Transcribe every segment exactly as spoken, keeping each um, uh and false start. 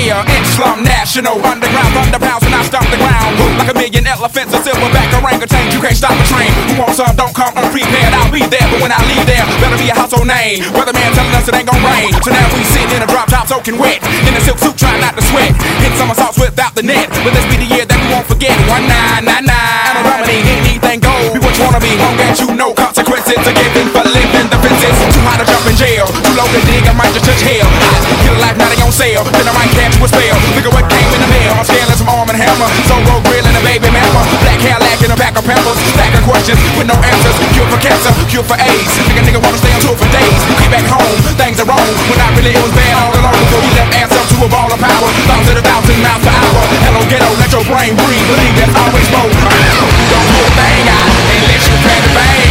Yeah, inch slum national. Underground thunder pounds when I stomp the ground. Like a million elephants, a silverback orangutan. You can't stop the train. Who wants some? Don't come unprepared. I'll be there, but when I leave there, better be a household name. Weatherman telling us it ain't gon' rain. So now we sitting in a drop top soaking wet. In a silk suit trying not to sweat. Hit somersaults without the net. But this be the year that we won't forget. One nine nine nine. And a remedy, anything goes. Be what you wanna be, long as you know consequences are given for living the fences. Too high to jump in jail. Too low to dig, I might just touch hell. Get a life, now they on sale. Then I might catch you a spell. Look at what came in the mail. I'm scaling some arm and hammer. Solo grill and a baby mama. Black Cadillac and a pack of peppers. Stack of questions with no answers. Cure for cancer, cure for AIDS. Think a nigga wanna stay on tour for days. Get back home, things are wrong. When I really it was bad all along. Before we left ass up to a ball of power. Thousands of a thousand miles per hour. Hello ghetto, let your brain breathe. Believe there's always more. Don't pull a thing out unless you crack the bang.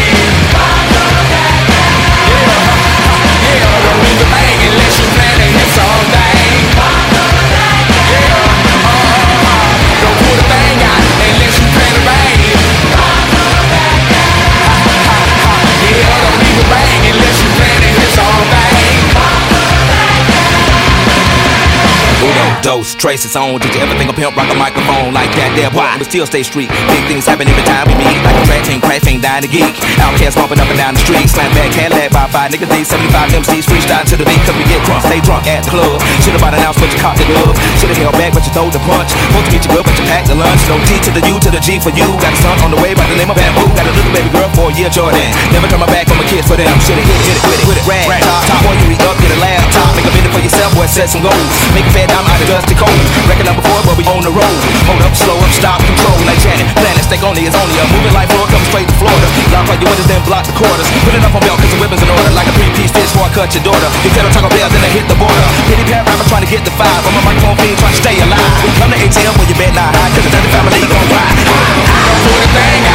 Yeah, don't leave the bang unless you plan to hit some thing. Yeah, uh, don't pull the thing out unless you crack the bang. Yeah, don't leave the bang unless you plan to hit some thing. Uno, dos, trace its own. Did you ever think a pimp rock a microphone like that there? Why? But still stay street. Big things happen every time we meet. Like a track team, crash ain't dying to geek. Outcast bumping up and down the street. Slam back, Cadillac by five niggas. D seventy-five M Cs freestyle to the beat. Cause we get drunk, stay drunk at the club. Should've bought an ounce, but you caught the gloves. Should've held back, but you throw the punch. Supposed to meet you good, but you packed the lunch. No T to the U to the G for you. Got a son on the way by the name of Bamboo. Got a little baby girl for a year, Jordan. Never turn my back on my kids for them. Should've hit it, hit it, with it, with it. Rag, rag, top, top. Before you re up, get a laptop. Make a minute for yourself, boy, set some goals. Make a fat dime out of dusty cold. Record number four, but we on the road. Hold up, slow up, stop, control. Like Janet, planet, stake only is only a moving like floor, come straight to Florida. Lock all your windows, then block the quarters. Put it up on belt, cause the weapons in order. Like a three-piece fish before I cut your daughter. You tell her Taco Bell, then I hit the border. Pity pat rapper trying to get the five. I'm a microphone fiend trying to stay alive. We come to A T M when you bet not high, cause the dirty family gon' ride. Don't do the thing